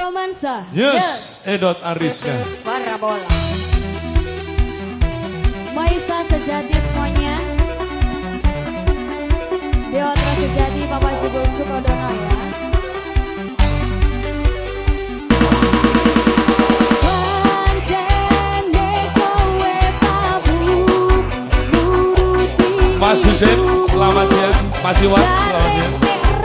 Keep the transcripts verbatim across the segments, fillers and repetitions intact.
Romansa. Yes, yes. Edot Ariska. Parabola. Maisa sejati semuanya. Deotra sejati, Papa Zibul Sukodono ya. Mas Hussein, selamat siang. Mas Iwan, selamat siang.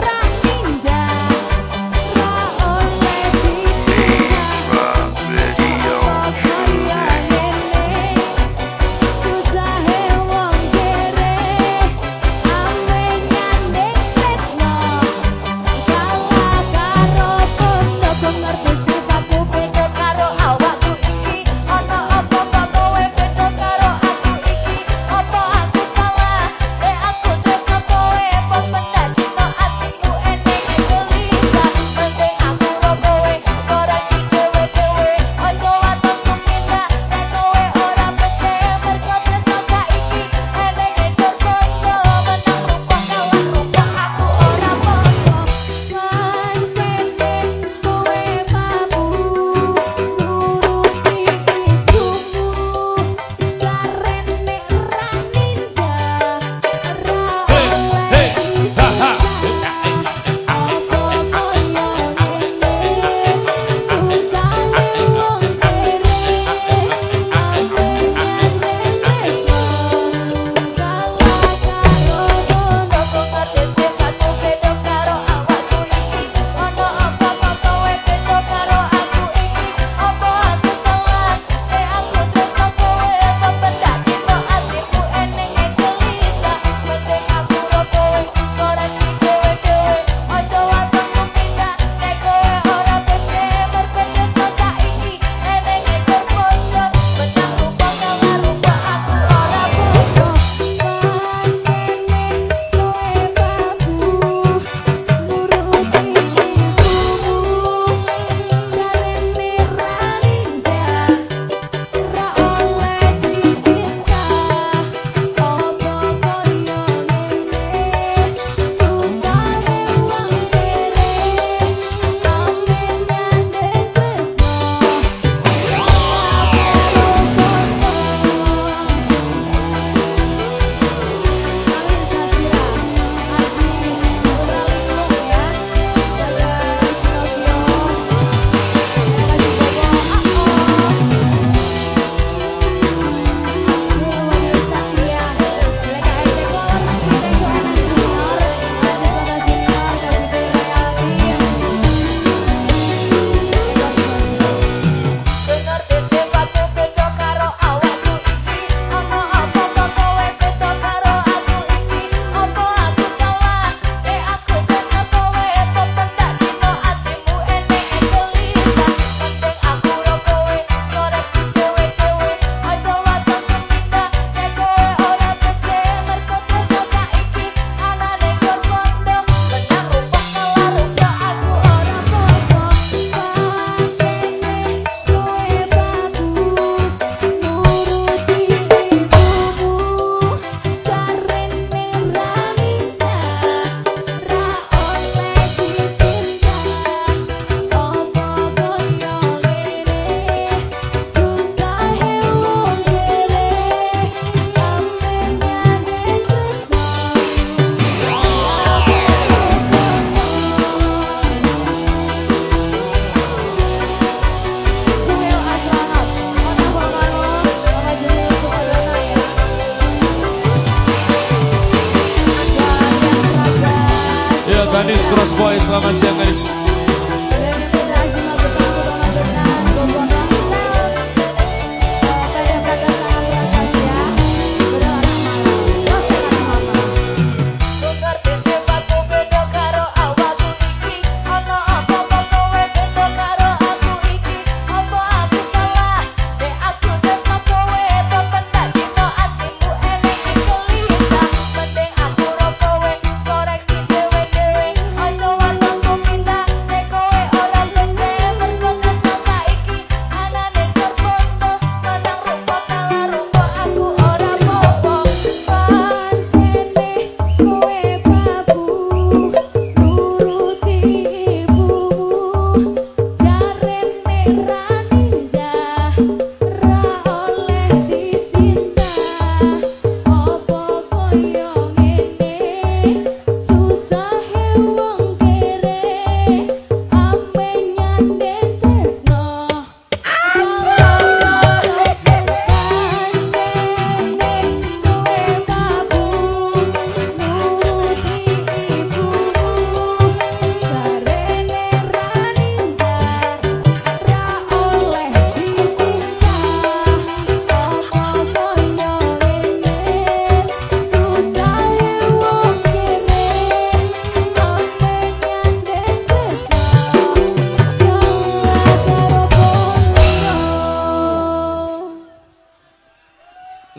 Gadis Crossboy, selamat siang guys.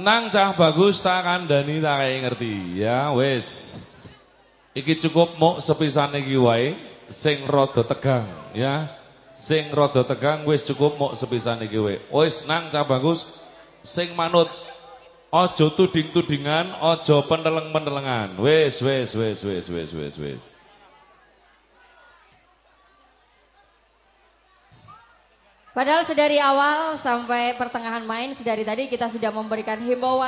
nang cah bagus tak kandhani tak kayak ngerti ya wis. Iki cukup mok sepisan iki wae sing rada tegang ya. Sing rada tegang wis cukup mok sepisan iki wae. Wis nang cah bagus sing manut. Aja tuding-tudingan, aja pendeleng-pendelengan. Wis wis wis wis wis wis wis. Padahal sedari awal sampai pertengahan main sedari tadi kita sudah memberikan himbauan